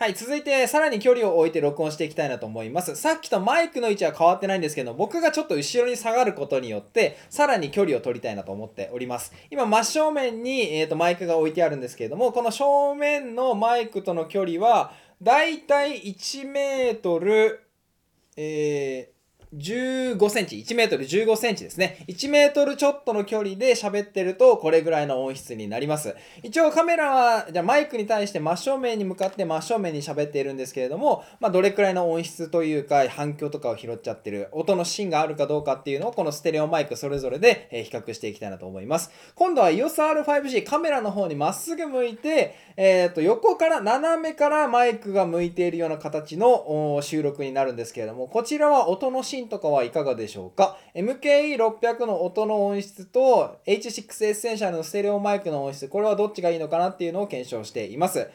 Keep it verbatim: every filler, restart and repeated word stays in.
はい、続いてさらに距離を置いて録音していきたいなと思います。さっきとマイクの位置は変わってないんですけど、僕がちょっと後ろに下がることによって、さらに距離を取りたいなと思っております。今真正面に、えーと、マイクが置いてあるんですけれども、この正面のマイクとの距離は、だいたいいちメートル、えーじゅうごセンチ、いちメートルじゅうごセンチですね。いちメートルちょっとの距離で喋ってると、これぐらいの音質になります。一応カメラは、じゃあマイクに対して真正面に向かって真正面に喋っているんですけれども、まあどれくらいの音質というか、反響とかを拾っちゃってる、音の芯があるかどうかっていうのを、このステレオマイクそれぞれで比較していきたいなと思います。今度は イーオーエスアールファイブジー カメラの方にまっすぐ向いて、えっと、横から、斜めからマイクが向いているような形の収録になるんですけれども、こちらは音の芯とかはいかがでしょうか？ エムケーイーろっぴゃく の音の音質と エイチシックス エッセンシャルのステレオマイクの音質、これはどっちがいいのかなっていうのを検証しています。